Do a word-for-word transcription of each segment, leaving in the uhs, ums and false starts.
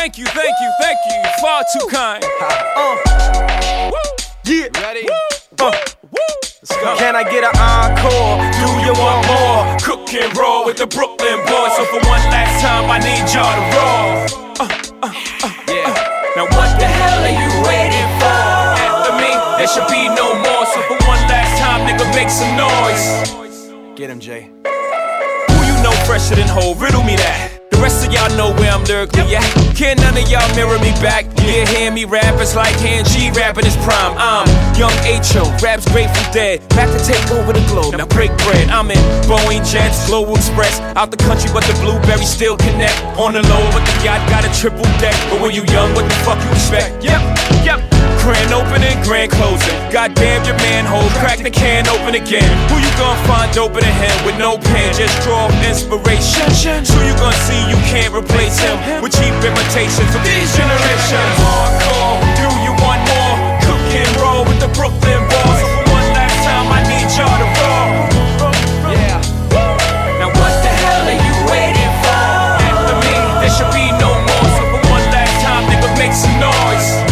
Thank you, thank you, thank you. Far too kind. Uh, Woo. yeah. Ready? Uh, Let's go. Can I get an encore? Do you want more? Cook and roll with the Brooklyn boys. So for one last time, I need y'all to roll. Uh, uh, uh, yeah. Uh. Now what the hell are you waiting for? After me, there should be no more. So for one last time, nigga, make some noise. Get him, Jay. Who you know fresher than Ho? Riddle me that. The rest of y'all know where I'm lyrically at. Can't none of y'all mirror me back. Yeah, hear me rap, it's like hand G rapping his prime. I'm Young H O, raps Grateful Dead. Back to take over the globe, now break bread. I'm in Boeing Jets, Global Express. Out the country, but the blueberries still connect. On the low, but the yacht got a triple deck. But when you young, what the fuck you expect? Yep, yep. Grand opening, grand closing. Goddamn your manhole, crack the can open again. Who you gonna find open a hand with no pen? Just draw inspiration. Who you gonna see you can't replace him with cheap imitations of these generations? Hardcore, do you want more? Cook and roll with the Brooklyn boys. So for one last time, I need y'all to roll. Yeah. Now what the hell are you waiting for? After me, there should be no more. So for one last time, nigga, make some noise.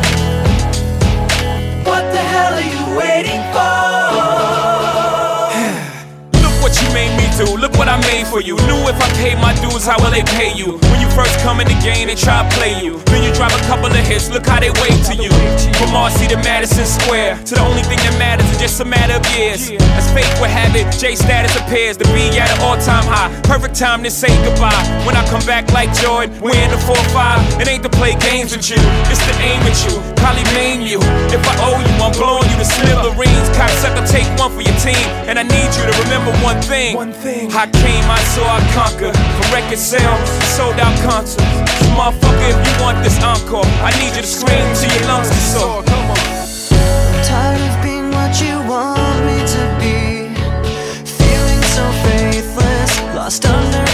What the hell are you waiting for? Look what you made me do, look what I made for you. Knew if I paid my dues, how will they pay you? When you first come in the game, they try to play you. Then you drop a couple of hits, look how they wave to you. From Marcy to Madison Square, to the only thing that matters is just a matter of years. As fate would have it, J status appears to be at an all-time high. Perfect time to say goodbye. When I come back like Jordan, we're in the four five. It ain't to play games with you, it's to aim at you. Probably maim you. If I owe you, I'm blowing you to smithereens. Cocksucker, take one for your team. And I need you to remember one thing. One thing. I came, I saw, I conquered. From record sales, sold out concerts. So motherfucker, if you want this encore, I need you to scream till your lungs get sore. Come on. Tired of being what you want me to be, feeling so faithless, lost under